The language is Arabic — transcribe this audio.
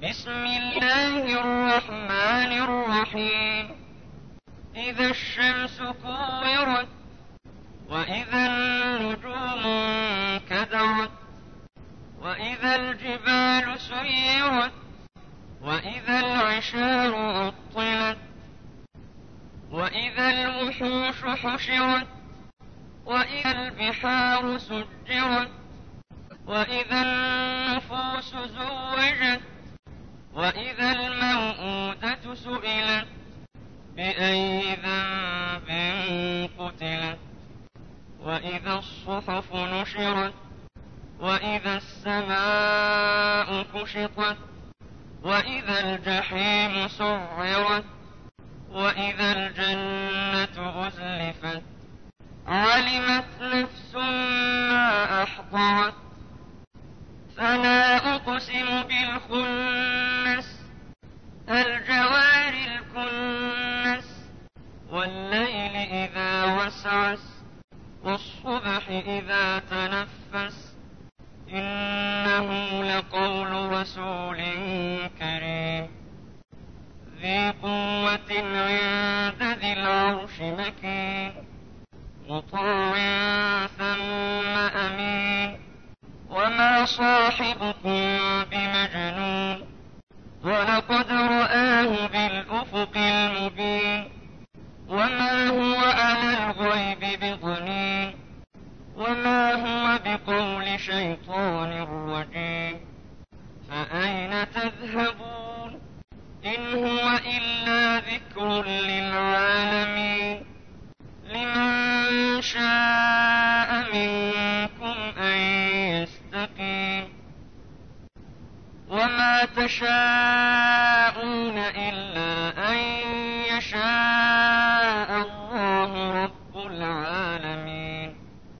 بسم الله الرحمن الرحيم إذا الشمس كورت وإذا النجوم انكدرت وإذا الجبال سيرت وإذا العشار عطلت وإذا الوحوش حشرت وإذا البحار سجرت وإذا النفوس زوجت وإذا الموءودة سئلت بأي ذنب قتلت وإذا الصحف نشرت وإذا السماء كشطت وإذا الجحيم سعرت وإذا الجنة أزلفت علمت نفس ما أحضرت فلا أقسم بالخنس الجوار الكنس والليل إذا وسعس والصبح إذا تنفس إنه لقول رسول كريم ذي قوة عند ذي العرش مكين مطاع ثم أمين وما صاحبكم بمجنون ولقد رآه بالأفق المبين وما هو على الغيب بضنين وما هو بقول شيطان رجيم فأين تذهبون إن هو إلا ذكر للعالمين لمن شاء منكم أن يستقيم وما تشاءون إلا أن يشاء الله رب العالمين.